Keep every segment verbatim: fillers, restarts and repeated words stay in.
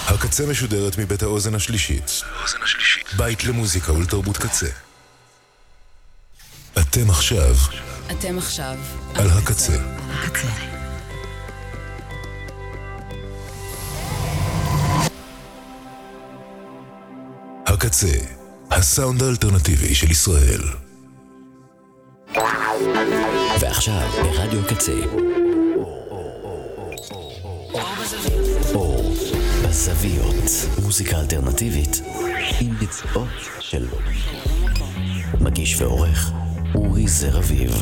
הקצה משודרת מבית האוזן השלישית. בית למוזיקה ולתרבות קצה. אתם עכשיו. אתם עכשיו. על הקצה. הקצה. הקצה, הסאונד האלטרנטיבי של ישראל. ועכשיו ברדיו קצה. אור בזוויות, מוזיקה אלטרנטיבית עם ביצועות של מגיש ועורך אורי זר אביב.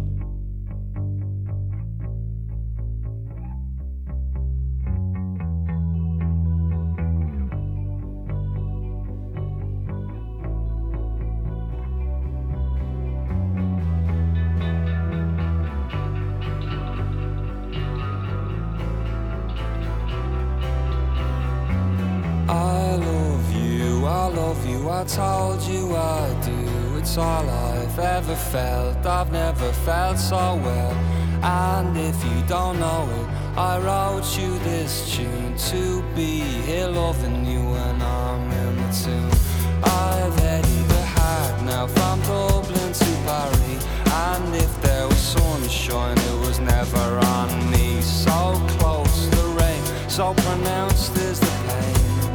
Told you I do, it's all I've ever felt. I've never felt so well. And if you don't know it, I wrote you this tune to be here loving you when I'm in the tune. I've headed the heart now from Dublin to Paris, and if there was sunshine it was never on me. So close the rain, so pronounced is the pain.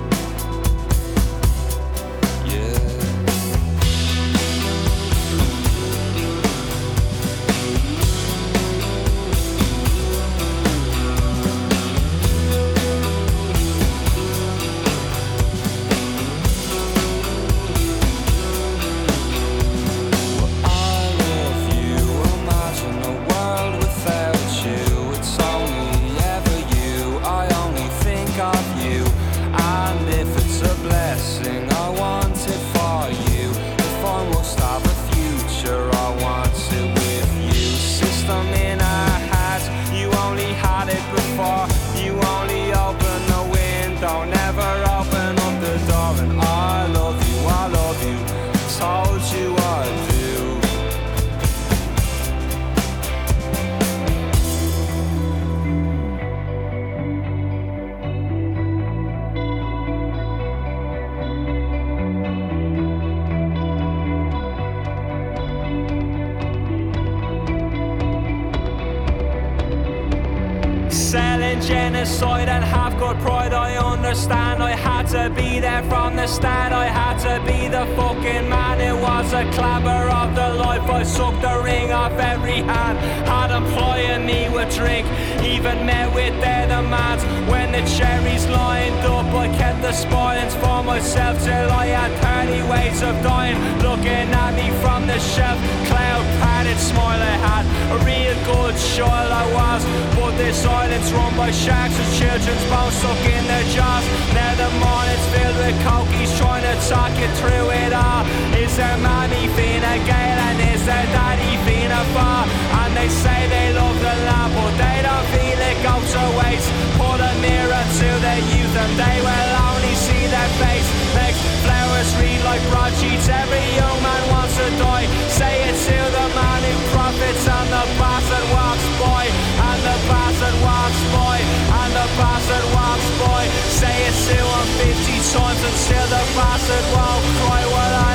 Genocide and have got pride, I understand. I had to be there from the start. I had to be the fucking man. It was a clabber of the life. I sucked the ring off every hand. Had them plying me with drink, even met with their demands. When the cherries lined up, I kept the spoilings for myself till I had thirty ways of dying. Looking at me from the shelf, cloud padded smile I had. A real good child I was, but this island's run by sharks with children's bones stuck in their jaws. Now the morning's filled with cokies trying to talk you through it all. Is their mommy Fina Gael and is their daddy Fina Far? And they say they love the land but they don't feel it goes to waste. Put a mirror to their youth and they will only see their face. Makes flowers read like broadsheets, every young man wants to die. Say it to the man who profits and the bastard walks by. And the bastard walks by, and the bastard walks by. Say it to him fifty times and still the bastard won't cry. What I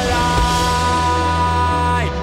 lie.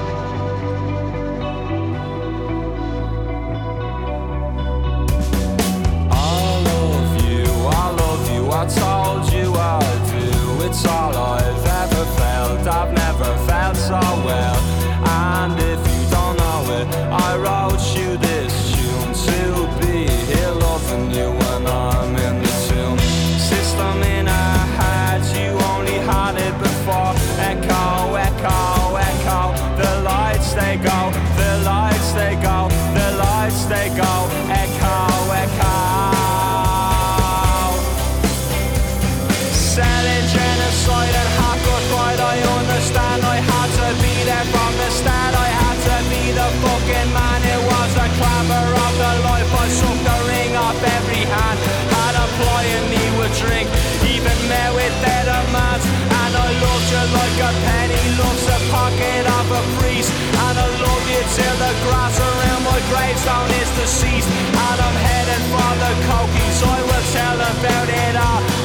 I love you, I love you, I told you I do. It's all I've ever felt, I've never felt so well. And if you don't know it, I wrote you this tune to be here loving you when I'm in the tune. System in our heads, you only had it before. Echo, echo, echo. The lights they go, the lights they go, the lights they go. Echo, echo. Selling genocide and hardcore pride, I understand. I had to be there from the start. I had to be the fucking man. It was a clamor of the life. I sucked the ring off every hand. Had a plying me with drink, even met with their demands. And I loved you like a penny loves a pocket of a priest. And I love you till the grass around my gravestone is deceased. And I'm headed for the cokies, I will tell about it all.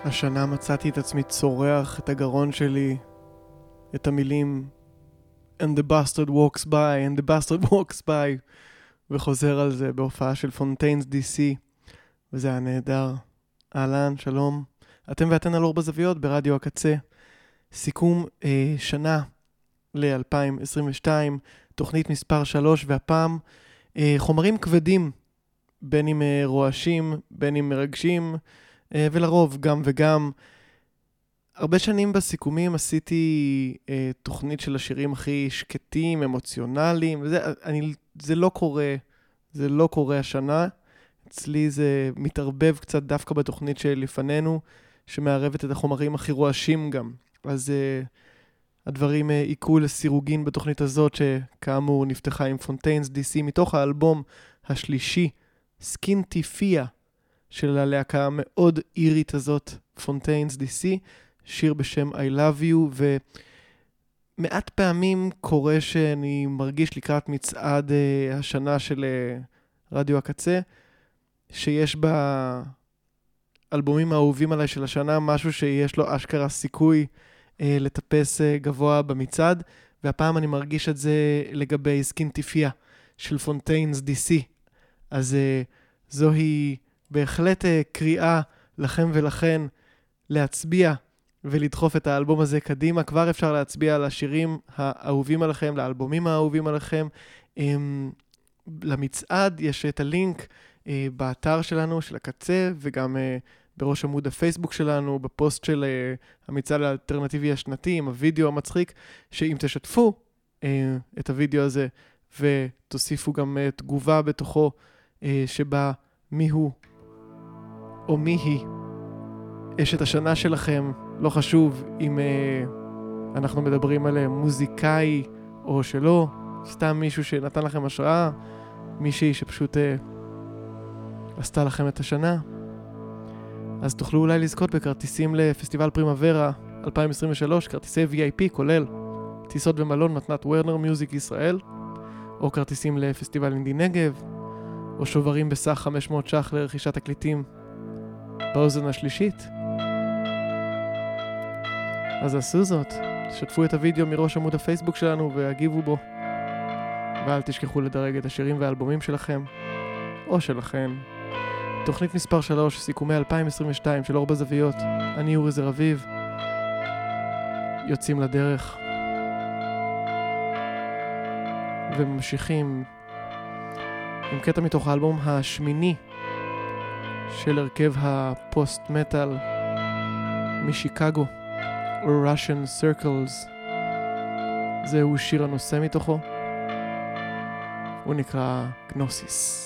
השנה מצאתי את עצמי צורח את הגרון שלי, את המילים And the bastard walks by, and the bastard walks by, וחוזר על זה בהופעה של פונטיינס די סי, וזה היה נהדר. אהלן, שלום. אתם ואתן על אור בזוויות ברדיו הקצה. סיכום אה, שנה ל-אלפיים עשרים ושתיים, תוכנית מספר שלוש, והפעם אה, חומרים כבדים, בין אם אה, רועשים, בין אם מרגשים, אה, ולרוב גם וגם. הרבה שנים בסיכומים עשיתי אה, תוכנית של השירים הכי שקטים, אמוציונליים, וזה אני, זה לא קורה, זה לא קורה השנה. אצלי זה מתערבב קצת דווקא בתוכנית שלפנינו, שמערבת את החומרים הכי רועשים גם. אז uh, הדברים uh, עיקו לסירוגין בתוכנית הזאת, שכאמור נפתחה עם פונטיינס די סי, מתוך האלבום השלישי, סקינטיפיה, של הלהקה המאוד אירית הזאת, פונטיינס די סי, שיר בשם I Love You, ומעט פעמים קורה שאני מרגיש לקראת מצעד uh, השנה של uh, רדיו הקצה, שיש באלבומים האהובים עליי של השנה משהו שיש לו אשכרה סיכוי אה, לטפס אה, גבוה במצעד, והפעם אני מרגיש את זה לגבי סקינטיפיה של פונטיינס די סי. אז אה, זוהי בהחלט אה, קריאה לכם ולכן להצביע ולדחוף את האלבום הזה קדימה. כבר אפשר להצביע על השירים האהובים עליכם, לאלבומים האהובים עליכם. אה, למצעד יש את הלינק Uh, באתר שלנו, של הקצה, וגם uh, בראש עמוד הפייסבוק שלנו, בפוסט של uh, המצעד האלטרנטיבי השנתי, עם הוידאו המצחיק, שאם תשתפו uh, את הוידאו הזה, ותוסיפו גם uh, תגובה בתוכו, uh, שבה מי הוא או מי היא אשת השנה שלכם, לא חשוב אם uh, אנחנו מדברים על מוזיקאי או שלא, סתם מישהו שנתן לכם השראה, מישהי שפשוט uh, עשתה לכם את השנה, אז תוכלו אולי לזכות בכרטיסים לפסטיבל פרימוורה אלפיים עשרים ושלוש, כרטיסי וי איי פי כולל טיסות ומלון מתנת וורנר מיוזיק ישראל, או כרטיסים לפסטיבל אינדי נגב, או שוברים בסך חמש מאות ש"ח לרכישת תקליטים באוזן השלישית. אז עשו זאת, שתפו את הוידאו מראש עמוד הפייסבוק שלנו והגיבו בו, ואל תשכחו לדרג את השירים והאלבומים שלכם או שלכן. תוכנית מספר שלוש, סיכומי אלפיים עשרים ושתיים של אור בזוויות. אני אורי זר אביב. יוצאים לדרך. וממשיכים עם קטע מתוך האלבום השמיני של הרכב הפוסט-מטל משיקגו, Russian Circles. זהו שיר הנושא מתוכו. הוא נקרא גנוסיס.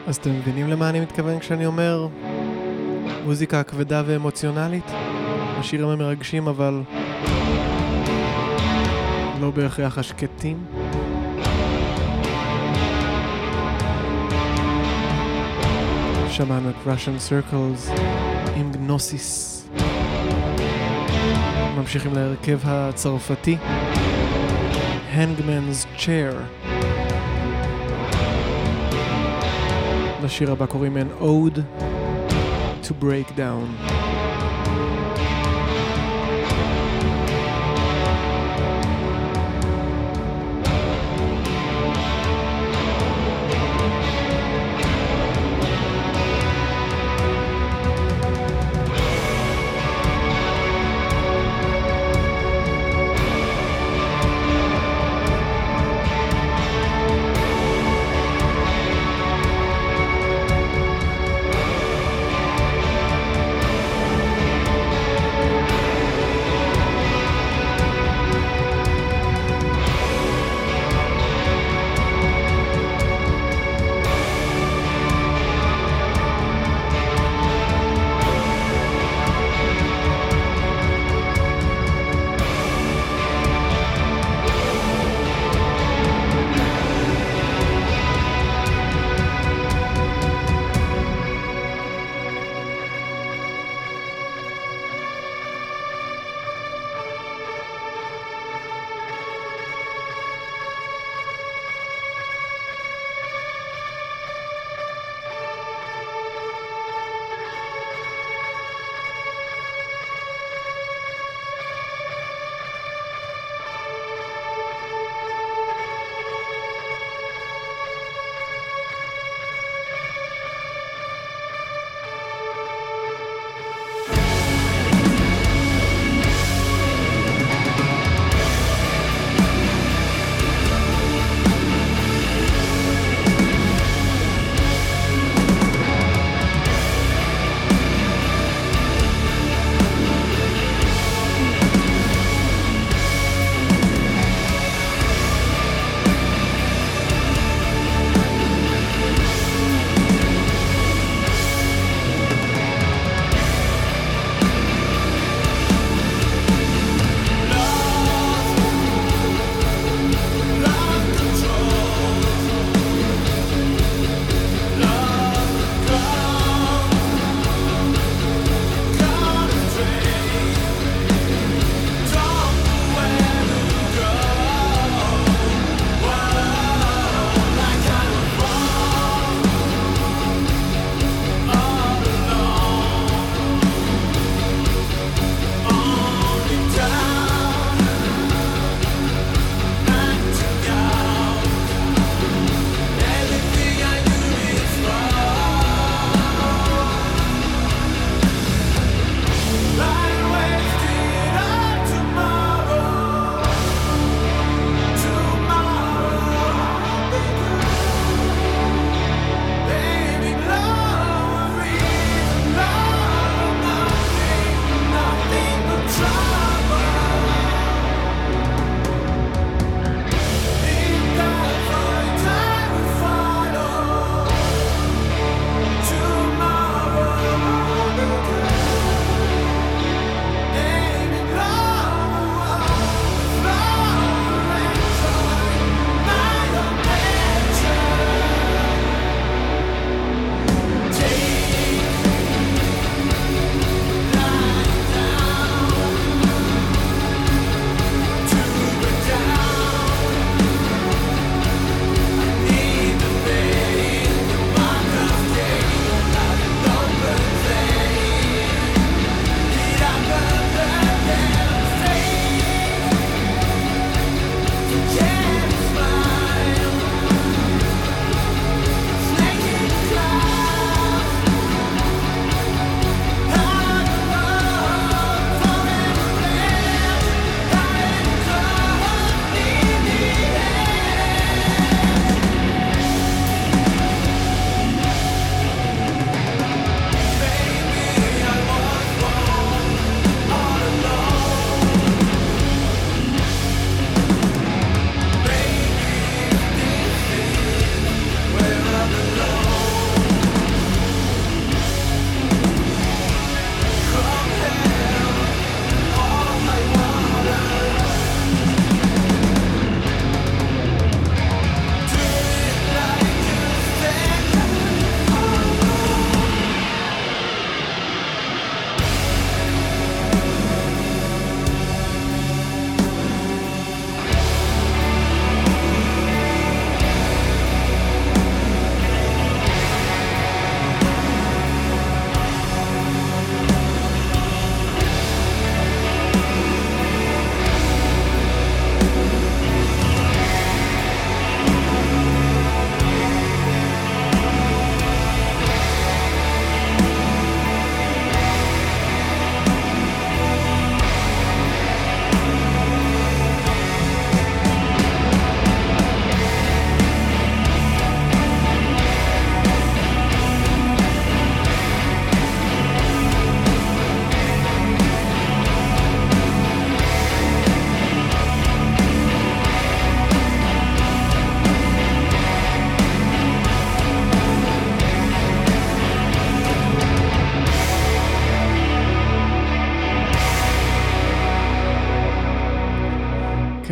אז אתם מבינים למה אני מתכוון כשאני אומר מוזיקה כבדה ואמוציונלית? השירים המרגשים אבל לא בהכרח השקטים. שמענו את Russian Circles עם גנוסיס. ממשיכים להרכב הצרפתי Hangman's Chair. לשיר הבא קוראים An Ode to Break Down.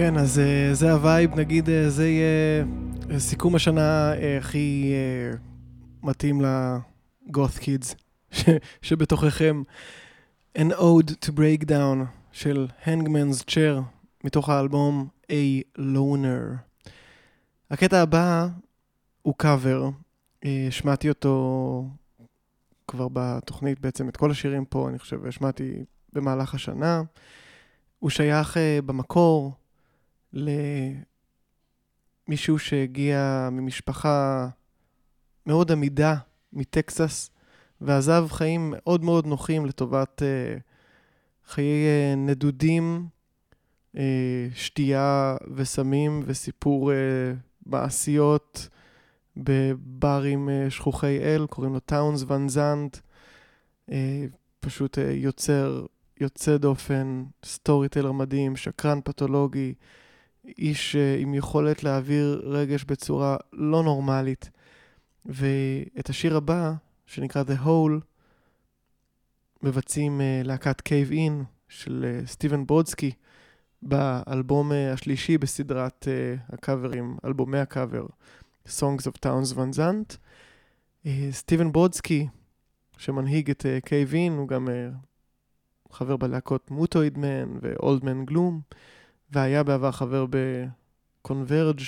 כן, אז uh, זה הווייב, נגיד, uh, זה יהיה uh, סיכום השנה uh, הכי uh, מתאים לגות' קידס ש- שבתוככם. An Ode to Breakdown של Hangman's Chair מתוך האלבום A Loner. הקטע הבא הוא קאבר, uh, שמעתי אותו כבר בתוכנית, בעצם את כל השירים פה, אני חושב, שמעתי במהלך השנה. הוא שייך uh, במקור למישהו שהגיע ממשפחה מאוד עמידה מטקסס, ועזב חיים מאוד מאוד נוחים לטובת uh, חיי uh, נדודים, uh, שתייה וסמים וסיפור uh, מעשיות בברים uh, שכוחי אל, קוראים לו טאונס ון זנט, uh, פשוט uh, יוצר יוצא דופן, סטורי טלר מדהים, שקרן פתולוגי, איש uh, עם יכולת להעביר רגש בצורה לא נורמלית. ואת השיר הבא, שנקרא The Hole, מבצעים uh, להקת Cave In של uh, סטיבן ברודסקי, באלבום uh, השלישי בסדרת uh, הקאברים, אלבומי הקאבר, Songs of Towns Van Zandt. Uh, סטיבן ברודסקי, שמנהיג את uh, Cave In, הוא גם uh, חבר בלהקות מוטויד מן ואולד מן גלום, והיה בעבר חבר בקונברג'.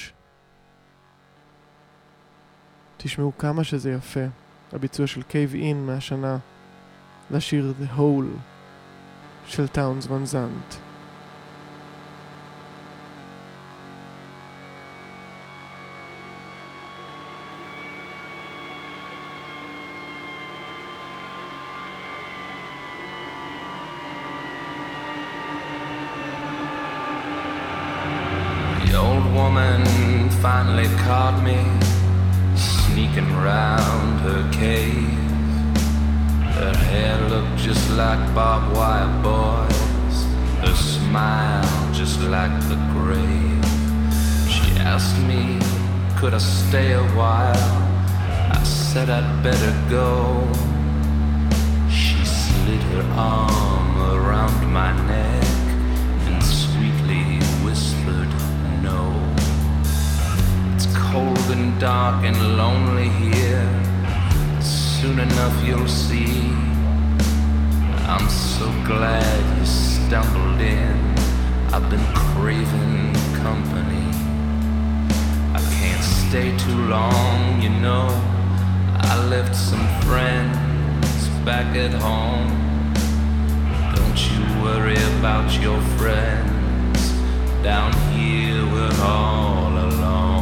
תשמעו כמה שזה יפה, הביצוע של Cave In מהשנה לשיר The Hole של Towns Van Zandt. Finally caught me sneaking round her cave. Her hair looked just like barbed wire boys, her smile just like the grave. She asked me, could I stay a while? I said I'd better go. She slid her arm around my neck and sweetly whispered no. Cold and dark and lonely here. Soon enough you'll see. I'm so glad you stumbled in. I've been craving company. I can't stay too long, you know. I left some friends back at home. Don't you worry about your friends. Down here we're all alone.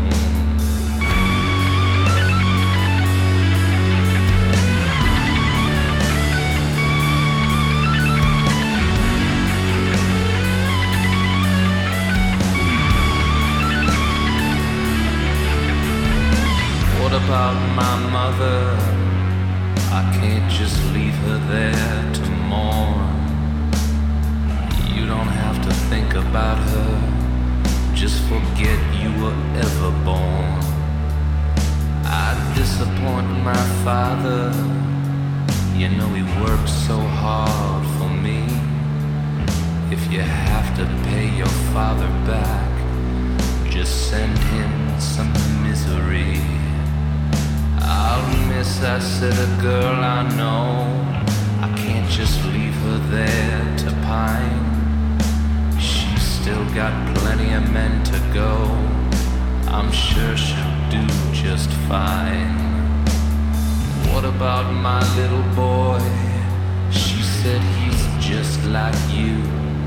What about my mother? I can't just leave her there to mourn. You don't have to think about her. Just forget you were ever born. I'd disappoint my father. You know he worked so hard for me. If you have to pay your father back, just send him some misery. I'll miss, I said, a girl I know. I can't just leave her there to pine. She's still got plenty of men to go. I'm sure she'll do just fine. What about my little boy? She said he's just like you.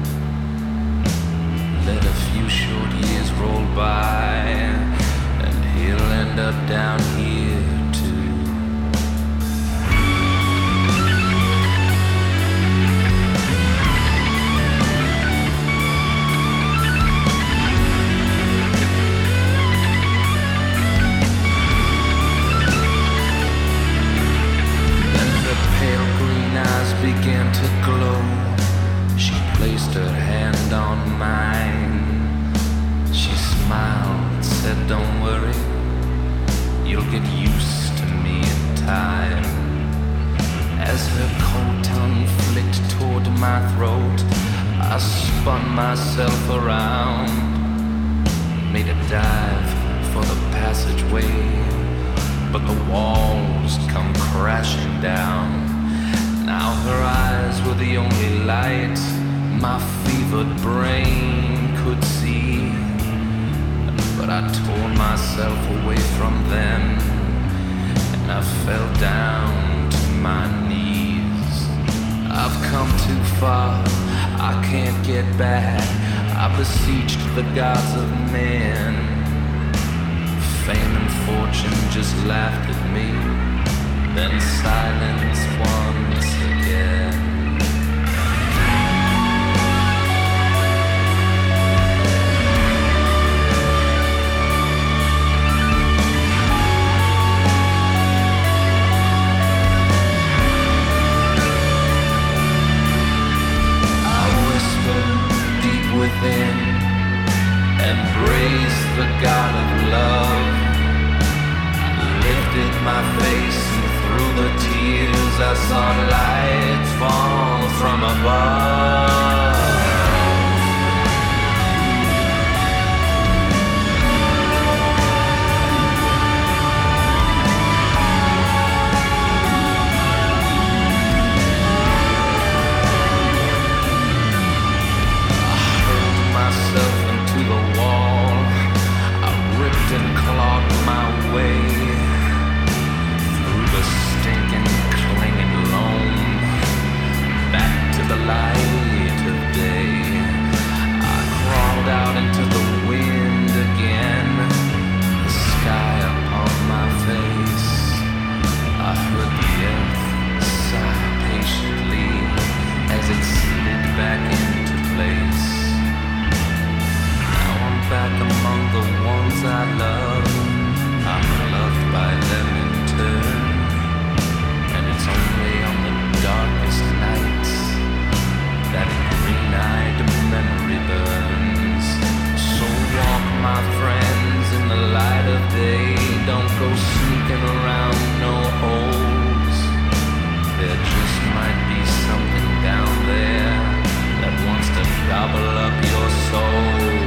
Let a few short years roll by and he'll end up down here. Began to glow. She placed her hand on mine. She smiled and said, don't worry, you'll get used to me in time. As her cold tongue flicked toward my throat, I spun myself around. made a dive for the passageway, but the walls come crashing down. Now her eyes were the only light my fevered brain could see, but I tore myself away from them and I fell down to my knees. I've come too far, I can't get back. I beseeched the gods of men. Fame and fortune just laughed at me, then silence once again. I whispered deep within, embraced the God of love, lifted my face and through the tears I saw light fall from above. I hurled myself into the wall, I ripped and clawed my way through the stinking, clinging loam, back to the light of day. I crawled out into the wind again, the sky upon my face. I heard the earth sigh patiently as it slid back into place. Now I'm back among the ones I love, I'm loved by them in turn, and it's only on the darkest nights that a green-eyed memory burns. So walk, my friends, in the light of day, don't go sneaking around no holes. There just might be something down there that wants to gobble up your soul.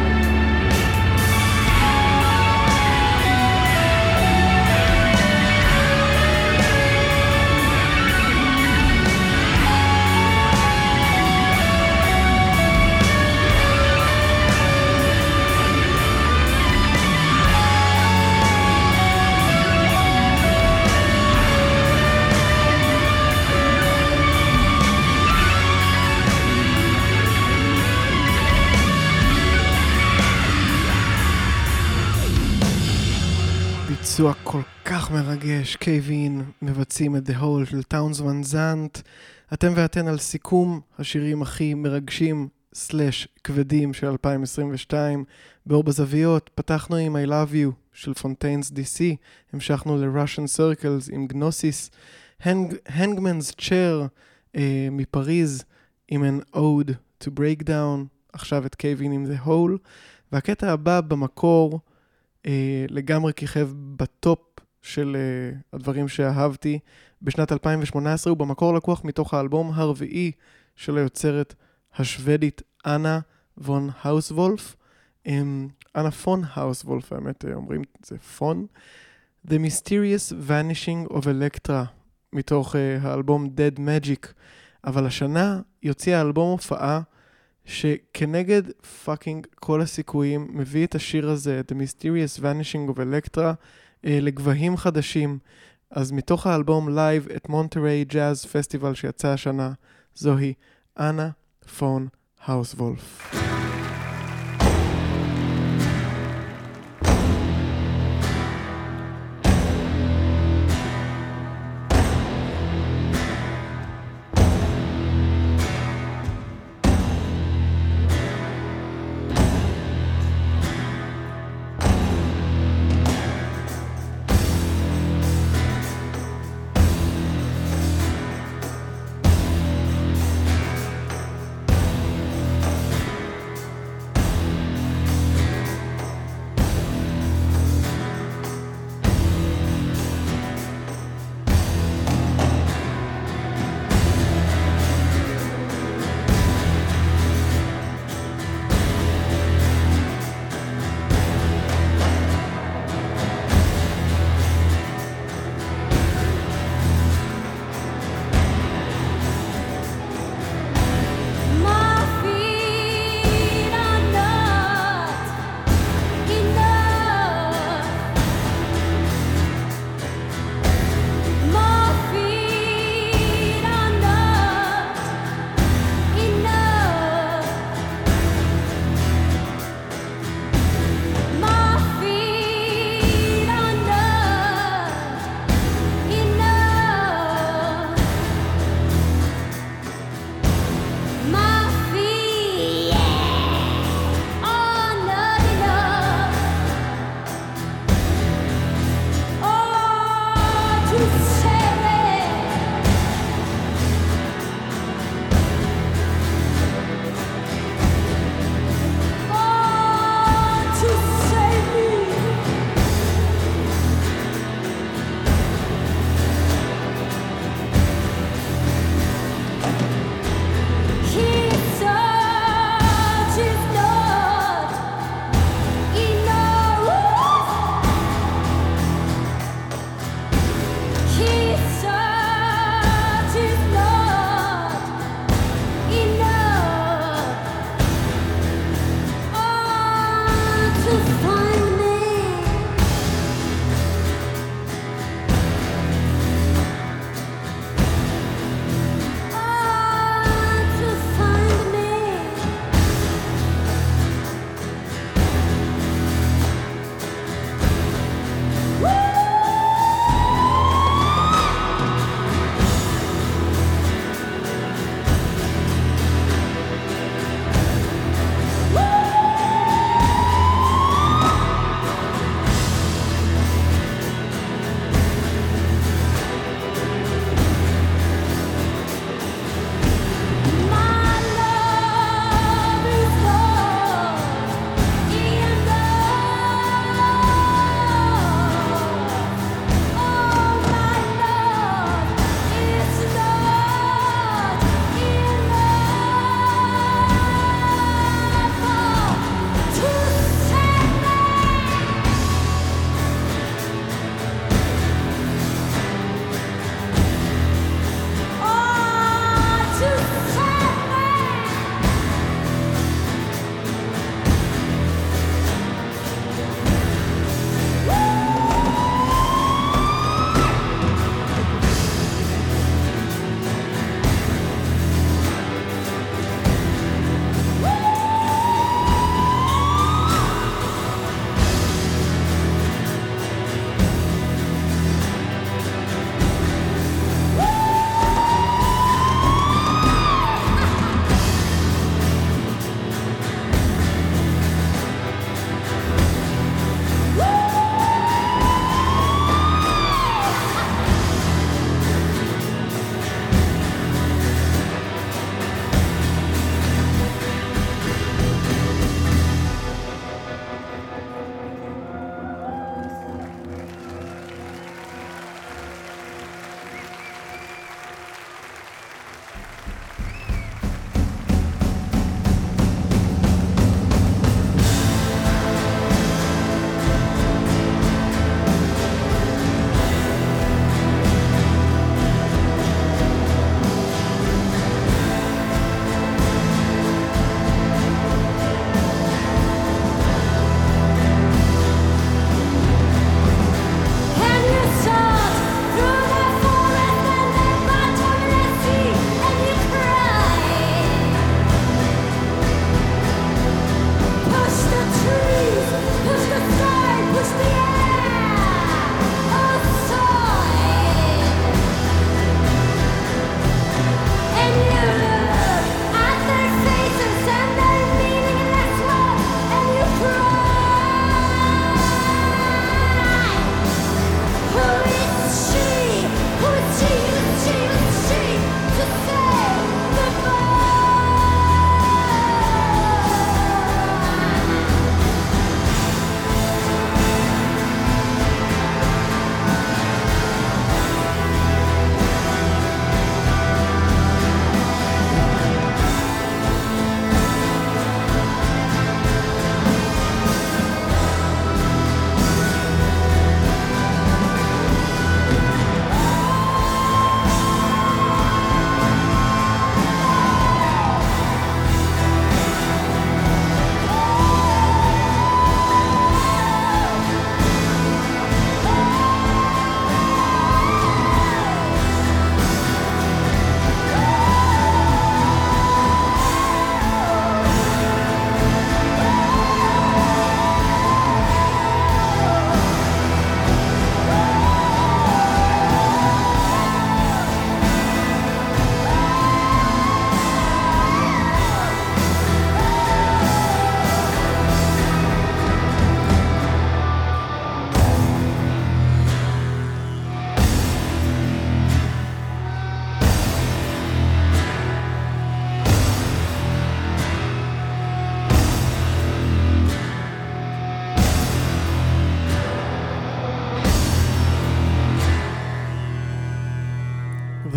ביצוע כל כך מרגש, קייבין מבצעים את The Hole של טאונס ון זנט. אתם ואתן על סיכום השירים הכי מרגשים סלש כבדים של אלפיים עשרים ושתיים. באור בזוויות פתחנו עם I Love You של פונטיינס די סי, המשכנו ל-Russian Circles עם גנוסיס, Hangman's Chair אה, מפריז עם an Ode to Breakdown, עכשיו את קייבין עם The Hole, והקטע הבא במקור Uh, לגמרי כיכב בטופ של uh, הדברים שאהבתי בשנת אלפיים שמונה עשרה, הוא במקור לקוח מתוך האלבום הרביעי של היוצרת השוודית אנה וון האוסוולף, um, אנה פון האוסוולף, האמת אומרים זה פון, The Mysterious Vanishing of Electra מתוך uh, האלבום Dead Magic. אבל השנה יוציא האלבום הופעה שכנגד פאקינג כל הסיכויים מביא את השיר הזה, The Mysterious Vanishing of Electra, אה, לגבהים חדשים. אז מתוך האלבום לייב את מונטריי ג'אז פסטיבל שיצא השנה, זוהי אנה פון האוסוולף.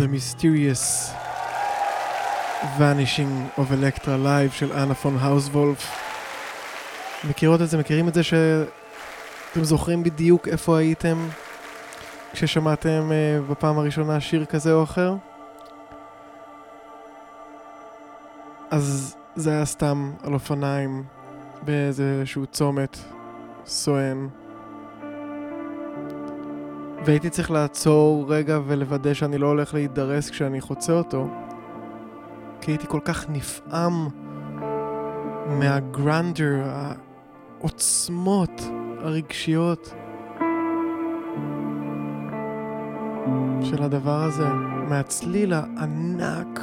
The Mysterious Vanishing of Electra Live של אנה פון האוסוולף. מכירות את זה, מכירים את זה שאתם זוכרים בדיוק איפה הייתם כששמעתם uh, בפעם הראשונה שיר כזה או אחר? אז זה היה סתם על אופניים באיזשהו צומת סואן. והייתי צריך לעצור רגע ולוודא שאני לא הולך להידרס כשאני חוצה אותו, כי הייתי כל כך נפעם מהגרנדר, העוצמות הרגשיות של הדבר הזה, מהצליל הענק.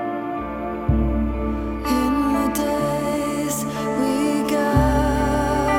We got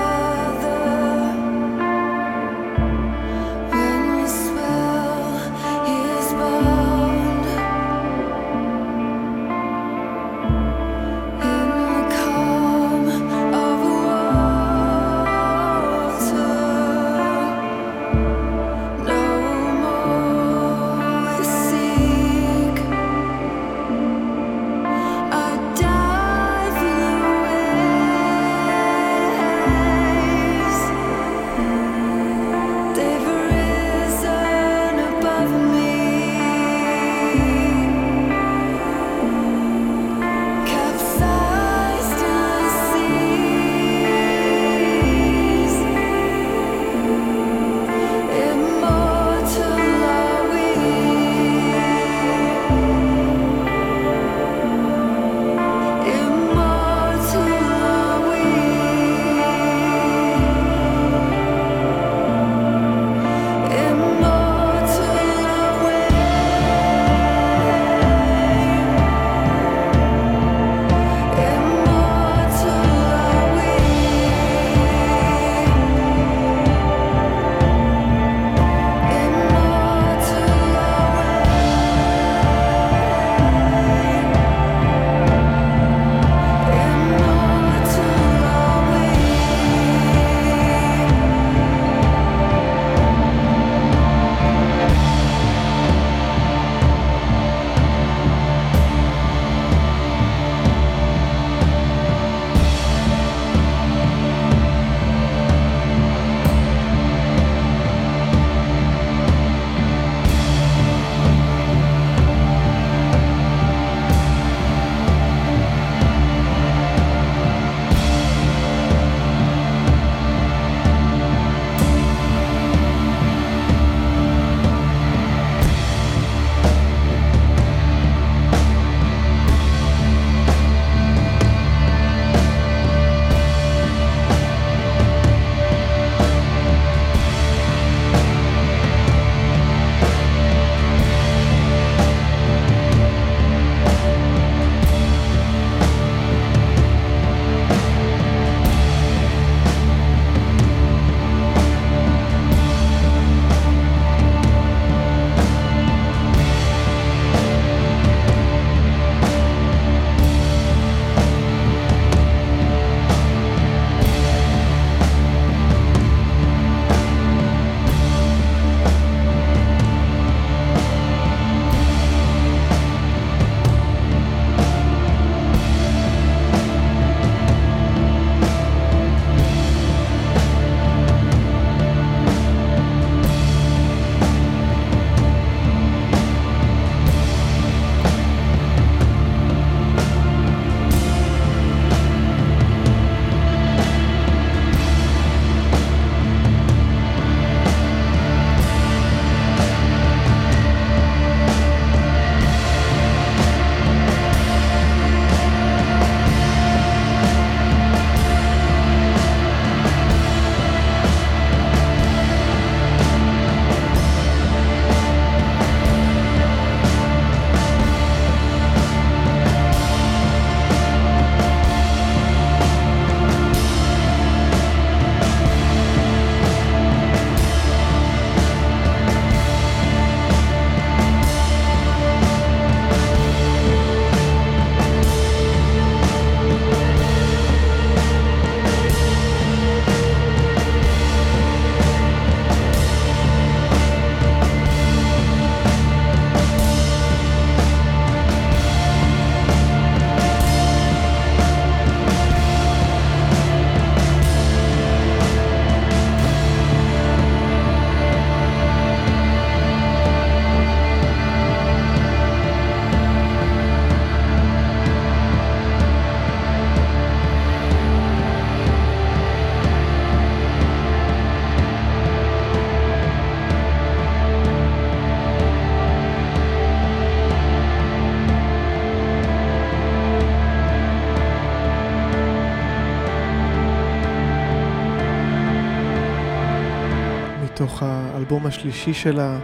מתוך האלבום השלישי שלה,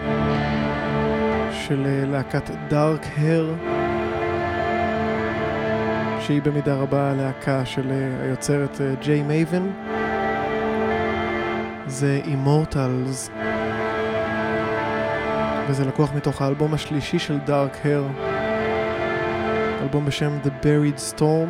של להקת דארק הר, שהיא במידה רבה להקה של היוצרת ג'יי מייבן. זה Immortals, וזה לקוח מתוך האלבום השלישי של דארק הר, אלבום בשם The Buried Storm,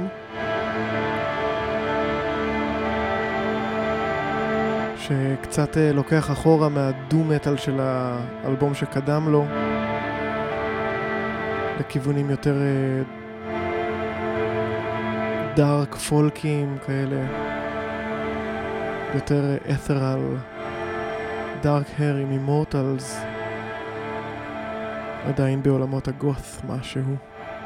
שקצת לוקח אחורה מהדו-מטל של האלבום שקדם לו, לכיוונים יותר דארק פולקים כאלה, יותר את'רל. דארק הר עם Immortals, עדיין בעולמות הגות' משהו.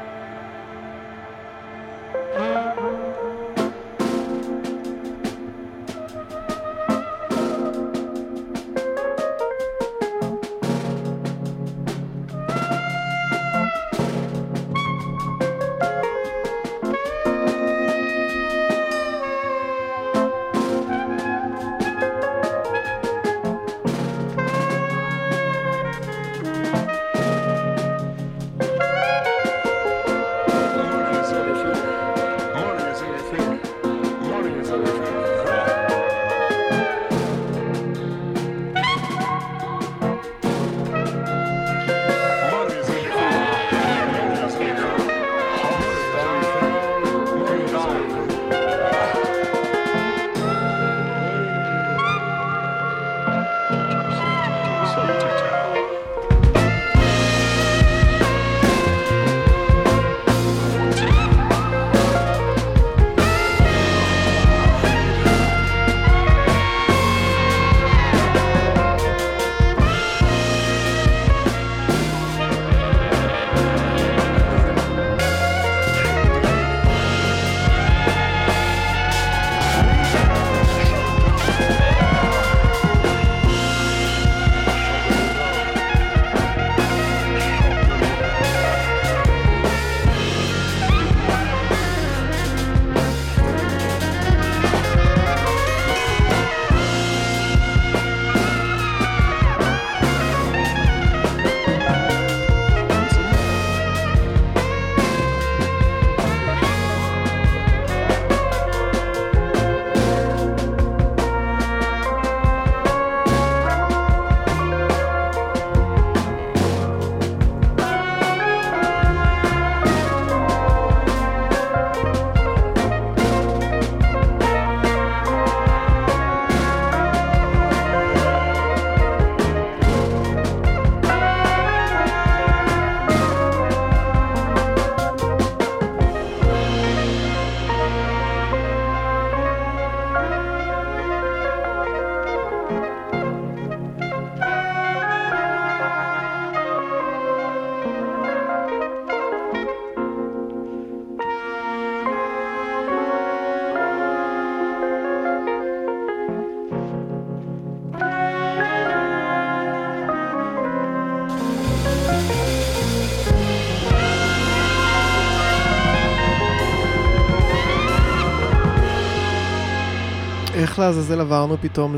איך לעזאזל עברנו פתאום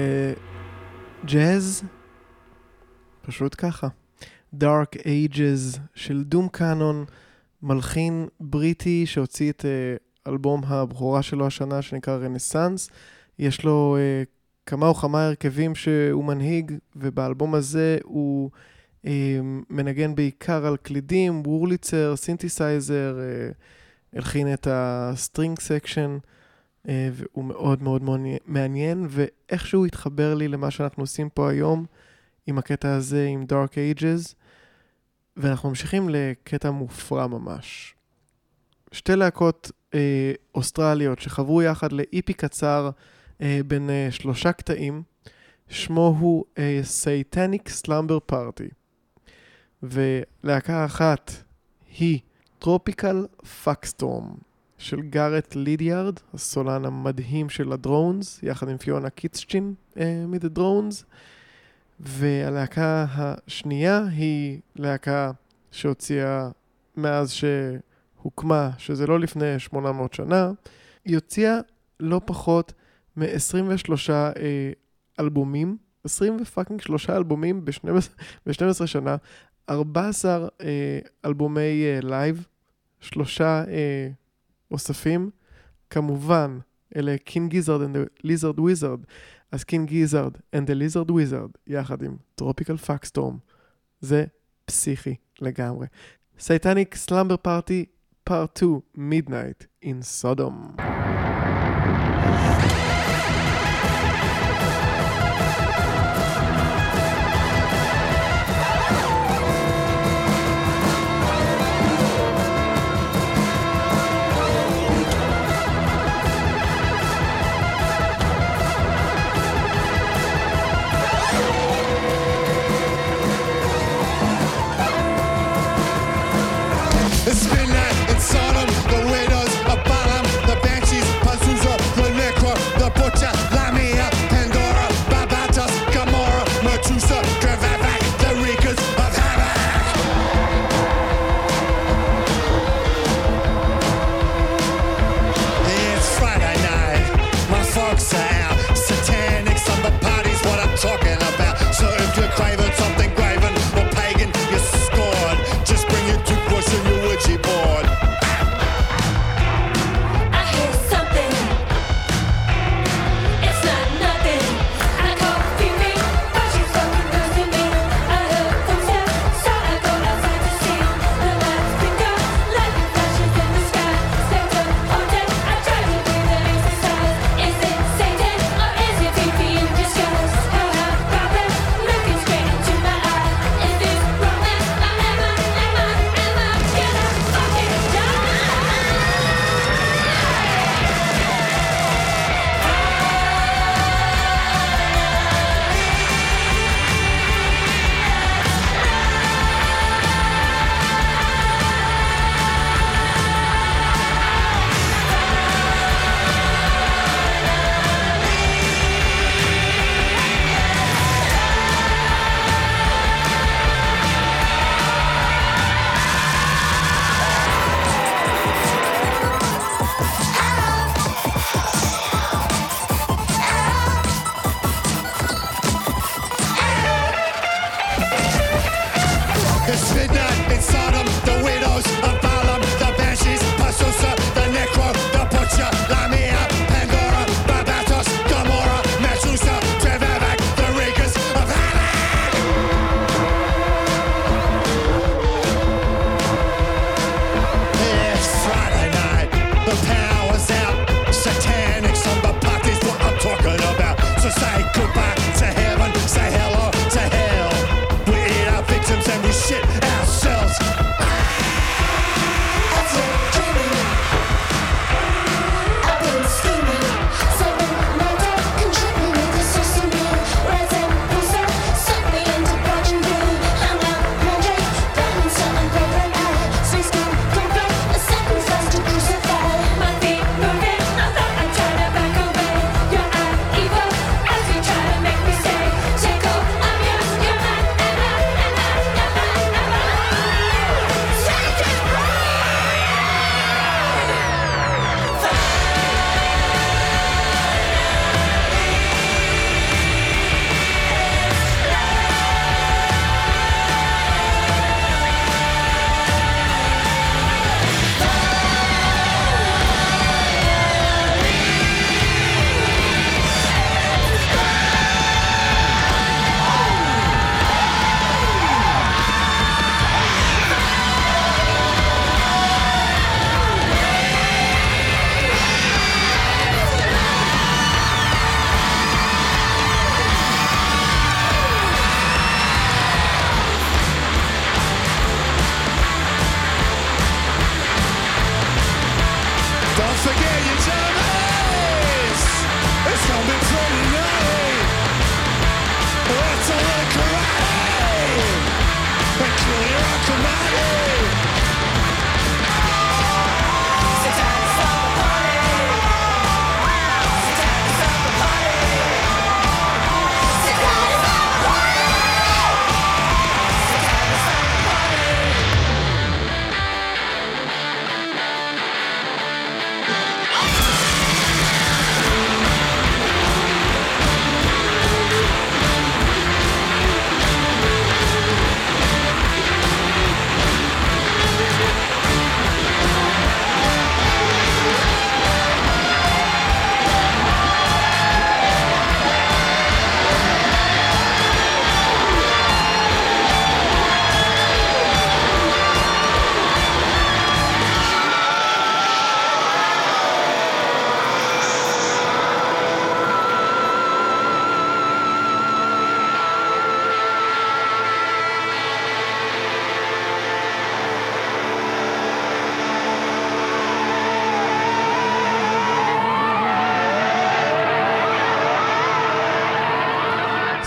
לג'אז? פשוט ככה. Dark Ages של דום קאנון, מלחין בריטי שהוציא את אלבום הבכורה שלו השנה שנקרא רנסנס. יש לו uh, כמה או כמה הרכבים שהוא מנהיג, ובאלבום הזה הוא uh, מנגן בעיקר על קלידים, וורליצר, סינתסייזר, uh, הלחין את הסטרינג סקשן, uh, והוא מאוד מאוד מאוד מעניין, ואיכשהו התחבר לי למה שאנחנו עושים פה היום, עם הקטע הזה, עם Dark Ages, ואנחנו ממשיכים לקטע מופרע ממש. שתי להקות אה, אוסטרליות שחברו יחד לאיפי קצר אה, בין אה, שלושה קטעים, שמו הוא אה, Satanic Slumber Party. ולהקה אחת היא Tropical Fuckstorm של גארט לידיארד, הסולן המדהים של הדרונס, יחד עם פיונה קיטסצ'ין אה, מ-The Drones. והלהקה השנייה היא להקה שהוציאה מאז שהוקמה, שזה לא לפני שמונה מאות שנה, היא הוציאה לא פחות מ-עשרים ושלושה אה, אלבומים, עשרים ופאקינג שלושה אלבומים ב-שתים עשרה שנה, ארבעה עשר אה, אלבומי אה, לייב, שלושה אה, אוספים, כמובן, אלה King Gizzard and the Lizard Wizard, אז King Gizzard and the Lizard Wizard, יחד עם Tropical Fuckstorm, זה פסיכי לגמרי. Satanic Slumber Party Part two, Midnight in Sodom. It's midnight in Sodom, the widows of Balaam, the banshees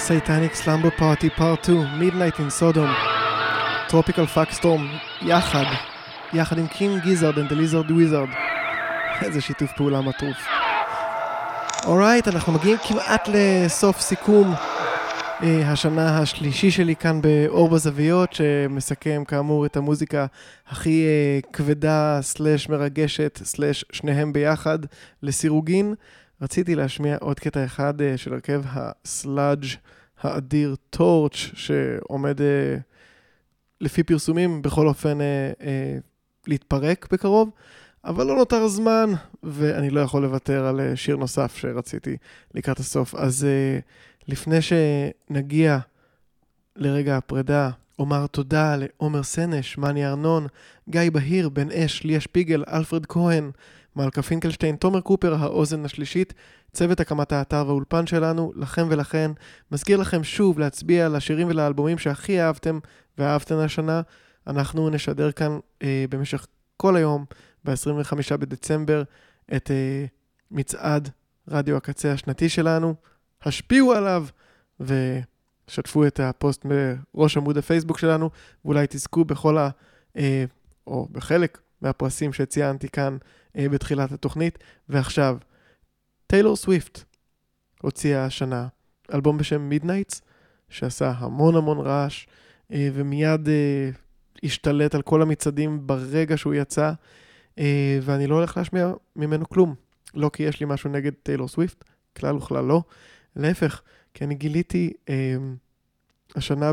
Satanic Slumber Party Part two, Midnight in Sodom, Tropical Fuck Storm, יחד, יחד עם King Gizzard and the Lizard Wizard. איזה שיתוף פעולה מטרוף. אורייט, אנחנו מגיעים כמעט לסוף סיכום אה, השנה השלישי שלי כאן באור בזוויות, שמסכם כאמור את המוזיקה הכי אה, כבדה, סלש מרגשת, סלש שניהם ביחד לסירוגין. רציתי להשמיע עוד קטע אחד uh, של הרכב הסלאג' האדיר טורץ' שעומד uh, לפי פרסומים בכל אופן uh, uh, להתפרק בקרוב, אבל לא נותר זמן ואני לא יכול לוותר על uh, שיר נוסף שרציתי לקראת הסוף. אז uh, לפני שנגיע לרגע הפרידה, אומר תודה לעומר סנש, מני ארנון, גיא בהיר, בן אש, ליה שפיגל, אלפרד כהן, מלכה פינקלשטיין, תומר קופר, האוזן השלישית, צוות הקמת האתר והאולפן שלנו, לכם ולכן. מזכיר לכם שוב להצביע על השירים ולאלבומים שהכי אהבתם ואהבתם השנה. אנחנו נשדר כאן אה, במשך כל היום, ב-עשרים וחמישה בדצמבר, את אה, מצעד רדיו הקצה השנתי שלנו. השפיעו עליו ושתפו את הפוסט בראש עמוד הפייסבוק שלנו, ואולי תזכו בכל ה... אה, או בחלק מהפרסים שציינתי כאן אה, בתחילת התוכנית. ועכשיו, טיילור סוויפט הוציאה השנה אלבום בשם Midnights, שעשה המון המון רעש, אה, ומיד אה, השתלט על כל המצעדים ברגע שהוא יצא, אה, ואני לא הולך להשמיע ממנו כלום. לא כי יש לי משהו נגד טיילור סוויפט, כלל וכלל לא. להפך, כי אני גיליתי אה, השנה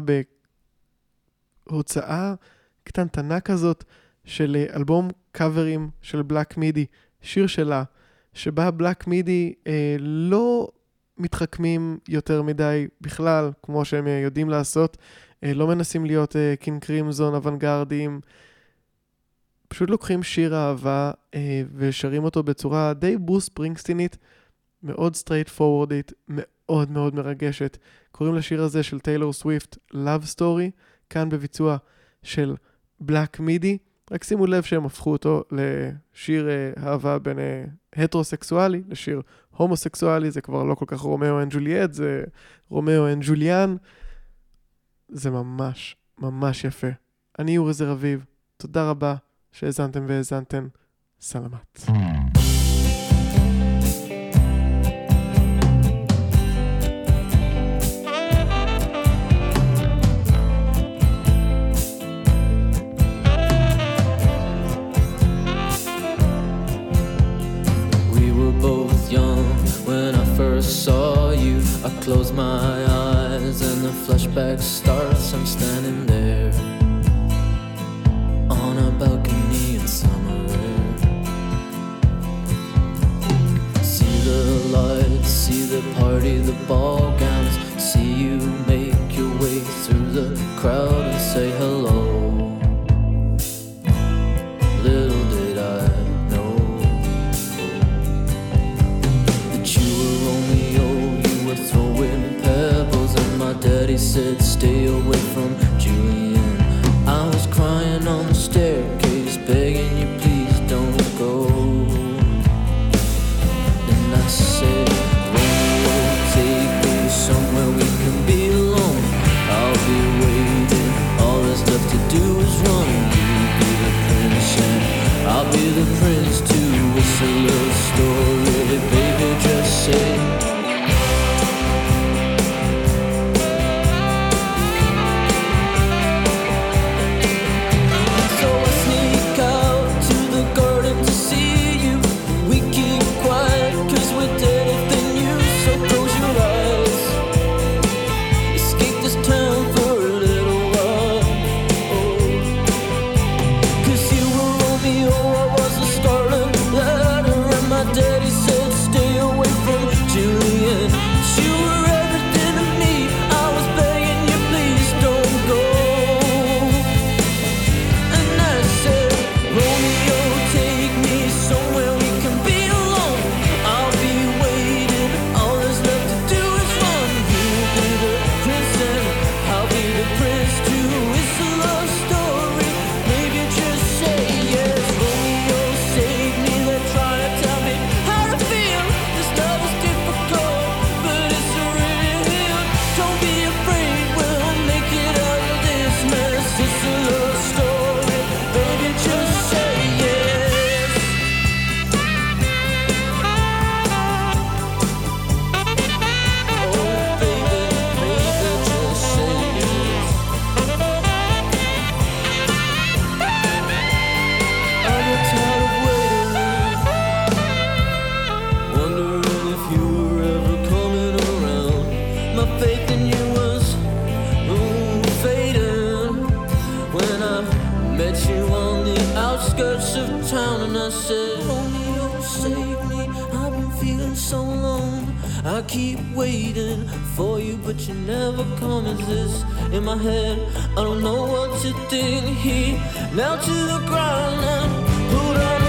בהוצאה קטנטנה כזאת, של אלבום קאברים של בלק מידי, שיר שלה, שבה בלק מידי אה, לא מתחכמים יותר מדי בכלל, כמו שהם יודעים לעשות, אה, לא מנסים להיות אה, קינג קרימזון, אוונגרדים, פשוט לוקחים שיר אהבה אה, ושרים אותו בצורה די ברוס ספרינגסטינית, מאוד סטרייט פורורדית, מאוד מאוד מרגשת. קוראים לשיר הזה של טיילור סוויפט Love Story, כאן בביצוע של בלק מידי. רק שימו לב שהם הפכו אותו לשיר אה, אהבה בין אה, הטרוסקסואלי לשיר הומוסקסואלי. זה כבר לא כל כך רומאו אנד ג'וליאט, זה רומאו אנד ג'וליאן. זה ממש ממש יפה. אני אורי זר אביב, תודה רבה שהזנתם והזנתם. סלמת. Saw you, I close my eyes and the flashback starts. I'm standing there on a balcony in summer air. See the lights, see the party, the ball gowns. See you make your way through the crowd and say hello. Little did I know that you were Romeo, you were throwing pebbles, and my daddy said stay away from Julian. I was crying on the staircase, begging you please don't go. And I said, Romeo, take me somewhere we can be alone. I'll be waiting, all that's left to do is run. You be the prince and I'll be the prince too. It's a little story, baby, just say. So keep waiting for you, but you never come. Is this in my head? I don't know what to think. He knelt to the ground and put on